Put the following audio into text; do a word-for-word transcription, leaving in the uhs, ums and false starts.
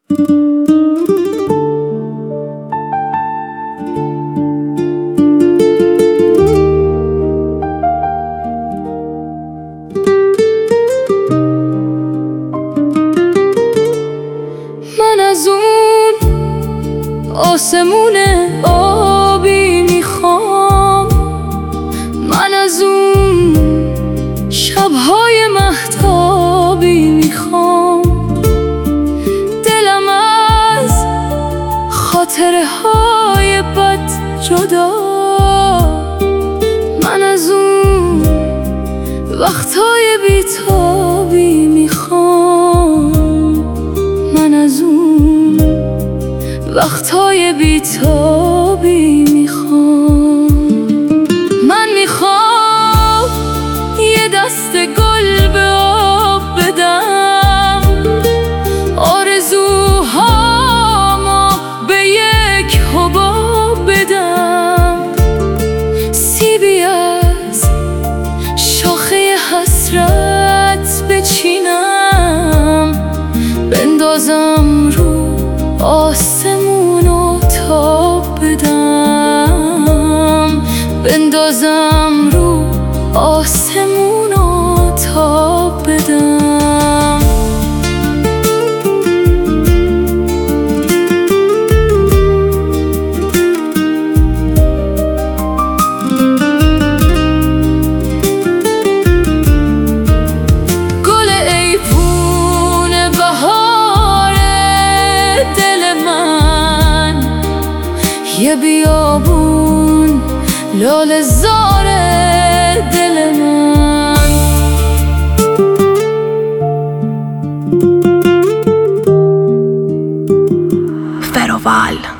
من از اون آسمون آبی میخوام، من از اون شبهای مهتابی میخوام، دلم از خاطره های بد جدا، من از اون وقتهای بیتابی میخوام، من از اون وقتهای بیتابی میخوام. من میخوام یه دست گل به آب بدم، آرزوهامو به یک حباب بدم، سیبی از شاخه حسرت بچینم، بندازم رو آسمون و تاب بدم، بندازم رو آسمون و تاب بدم. گل ایوون بهار دل من، یه بیابون لاله زار دل من. فروال